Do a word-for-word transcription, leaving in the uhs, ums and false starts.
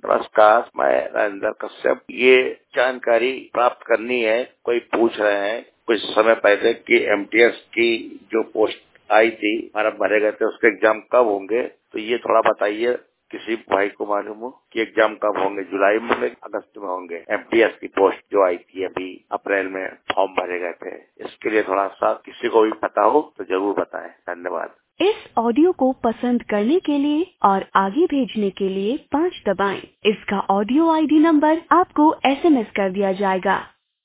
नमस्कार, मैं राजेंद्र कश्यप। ये जानकारी प्राप्त करनी है, कोई पूछ रहे हैं कुछ समय पहले कि एमटीएस की जो पोस्ट आई थी, हमारा भरे गए थे, उसके एग्जाम कब होंगे, तो ये थोड़ा बताइए। किसी भाई को मालूम हो कि एग्जाम कब होंगे, जुलाई में होंगे, अगस्त में होंगे? एमटीएस की पोस्ट जो आई थी अभी अप्रैल में फॉर्म भरे गए थे, इसके लिए थोड़ा सा किसी को भी पता हो तो जरूर बताएं। धन्यवाद। इस ऑडियो को पसंद करने के लिए और आगे भेजने के लिए पाँच दबाएं। इसका ऑडियो आईडी नंबर आपको एसएमएस कर दिया जाएगा।